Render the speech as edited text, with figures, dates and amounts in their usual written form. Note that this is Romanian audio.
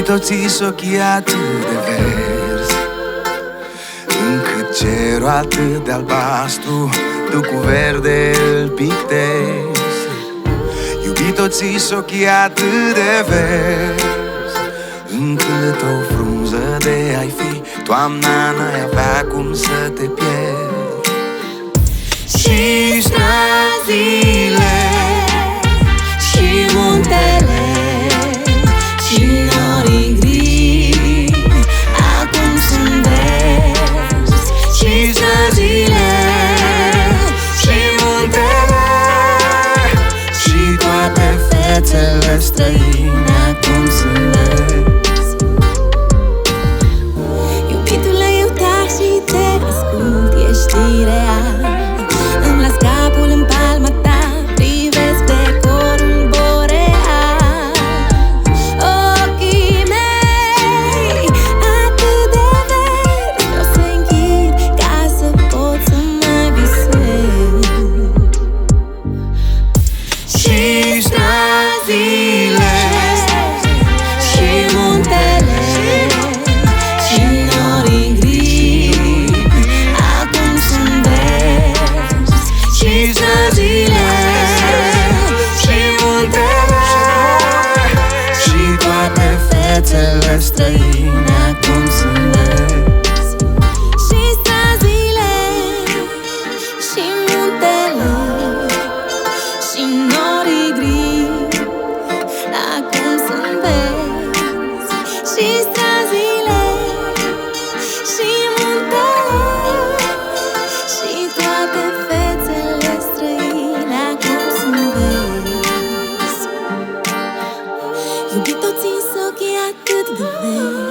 Iubito, ți-s ochii atât de verzi, încât cerul atât de albastru tu cu verde îl pictezi. Iubito, ți-s ochii atât de verzi, încât o frunză de ai fi toamna n-ai avea cum să te pierzi. Și străzile și muntele și norii gri acum sunt verzi. Și străzile și muntele și toate fețele străine acum sunt verzi. Iubitule, eu tac și te ascult, ești ireal. Îmi las capul în palma ta, privesc pe corul boreal. Ochii mei atât de verzi, vreau să închid ca să pot să mai visez. Și străzile și muntele și norii gri acum sunt verzi. și străzile și muntele și toate fețele străine acum sunt verzi. Și străzile și muntele și norii gri acum sunt verzi. Și străzile și muntele și toate fețele străine acum sunt verzi. Iubito, ți-s ochii atât de verzi,